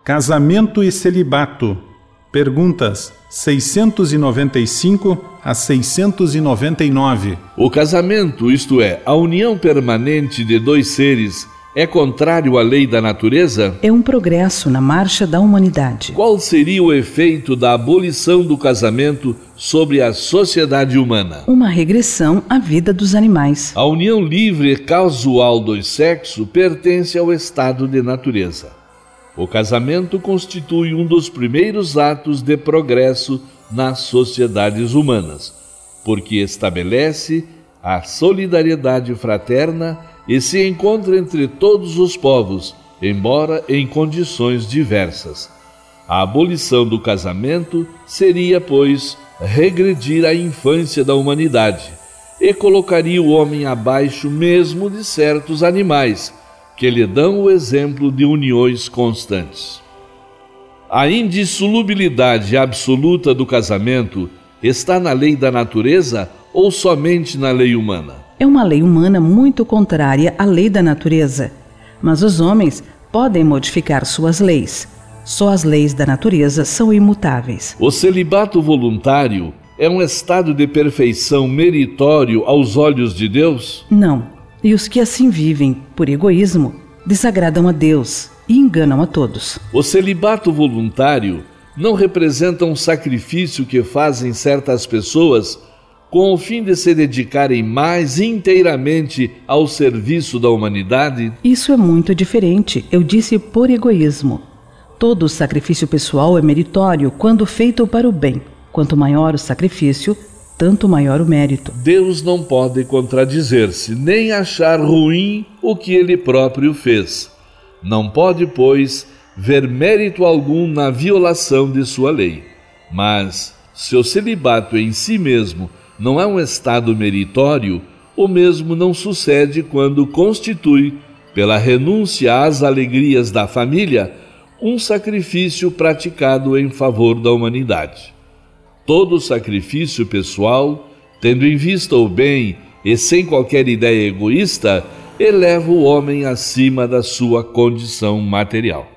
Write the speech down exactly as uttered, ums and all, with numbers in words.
Casamento e celibato. Perguntas seiscentos e noventa e cinco a seiscentos e noventa e nove. O casamento, isto é, a união permanente de dois seres, é contrário à lei da natureza? É um progresso na marcha da humanidade. Qual seria o efeito da abolição do casamento sobre a sociedade humana? Uma regressão à vida dos animais. A união livre e casual dos sexos pertence ao estado de natureza. O casamento constitui um dos primeiros atos de progresso nas sociedades humanas, porque estabelece a solidariedade fraterna e se encontra entre todos os povos, embora em condições diversas. A abolição do casamento seria, pois, regredir à infância da humanidade e colocaria o homem abaixo mesmo de certos animais, que lhe dão o exemplo de uniões constantes. A indissolubilidade absoluta do casamento está na lei da natureza ou somente na lei humana? É uma lei humana muito contrária à lei da natureza, mas os homens podem modificar suas leis. Só as leis da natureza são imutáveis. O celibato voluntário é um estado de perfeição meritório aos olhos de Deus? Não. E os que assim vivem, por egoísmo, desagradam a Deus e enganam a todos. O celibato voluntário não representa um sacrifício que fazem certas pessoas com o fim de se dedicarem mais inteiramente ao serviço da humanidade? Isso é muito diferente. Eu disse por egoísmo. Todo sacrifício pessoal é meritório quando feito para o bem. Quanto maior o sacrifício, tanto maior o mérito. Deus não pode contradizer-se, nem achar ruim o que ele próprio fez. Não pode, pois, ver mérito algum na violação de sua lei. Mas, se o celibato em si mesmo não é um estado meritório, o mesmo não sucede quando constitui, pela renúncia às alegrias da família, um sacrifício praticado em favor da humanidade. Todo sacrifício pessoal, tendo em vista o bem e sem qualquer ideia egoísta, eleva o homem acima da sua condição material.